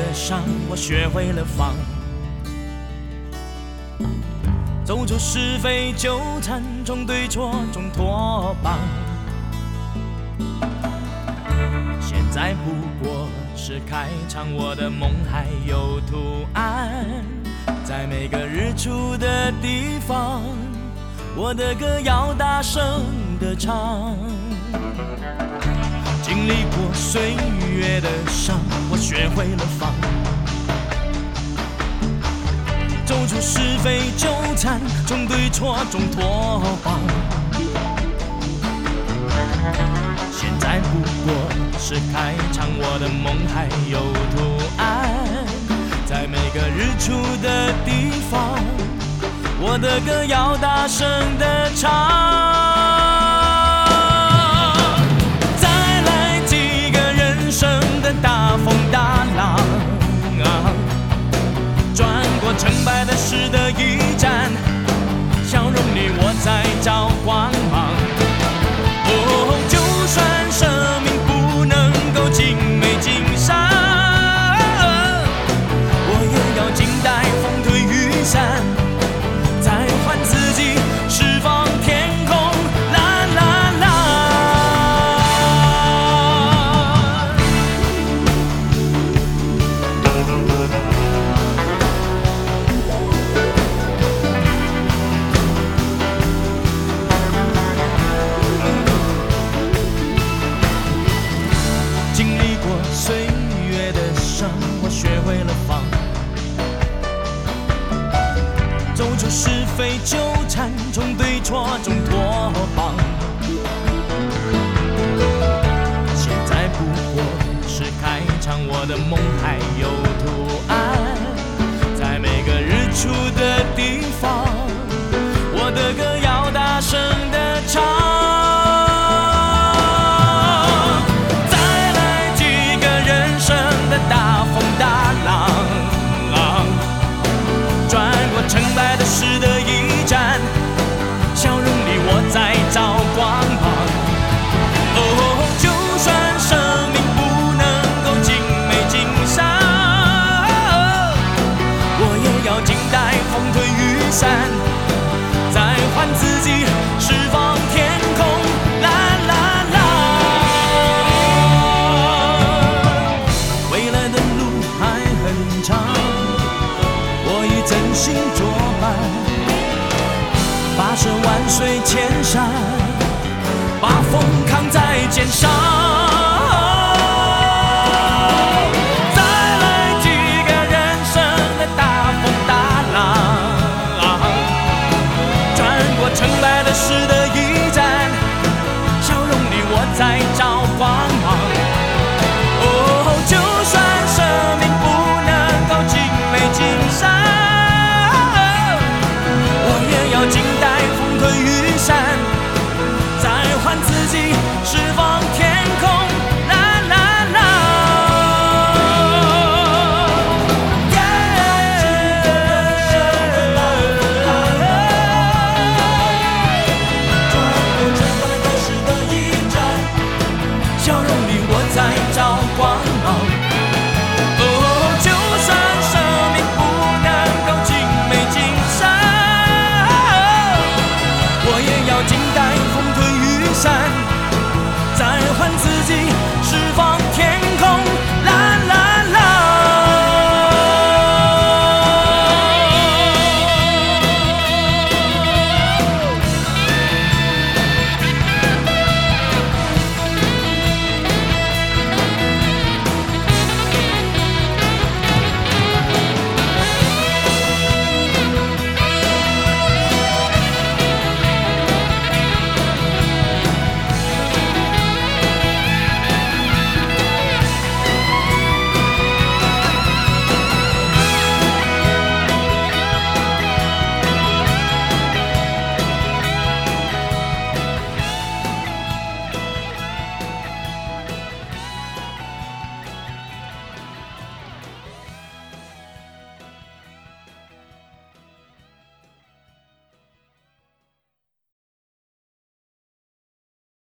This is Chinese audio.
的伤，我学会了放。走出是非纠缠中对错中脱绑，现在不过是开场，我的梦还有图案，在每个日出的地方，我的歌要大声地唱。经历过岁月的伤，我学会了放。走出是非纠缠中对错中脱绑，现在不过是开场，我的梦还有图案，在每个日出的地方，我的歌要大声地唱。再来几个人生的大风大浪，转过成败的事的一站，笑容里我在找光芒。哦，就算生命不能够尽美尽善，我也要静待风退雨散，再换自己释放天空。啦啦啦。经历过岁月的伤，我学会了放。走出是非纠缠中对错中脱绑，现在不过是开场，我的梦还有图案，在每个日出的地方，我的歌要大声地唱。大风大浪，转过成败的事的一站，笑容里我在找光芒。哦，就算生命不能够尽美尽善，我也要静待风退雨散，再换自己释放天空。啦啦啦。我已真心作伴，80万水千山，把风扛在肩上。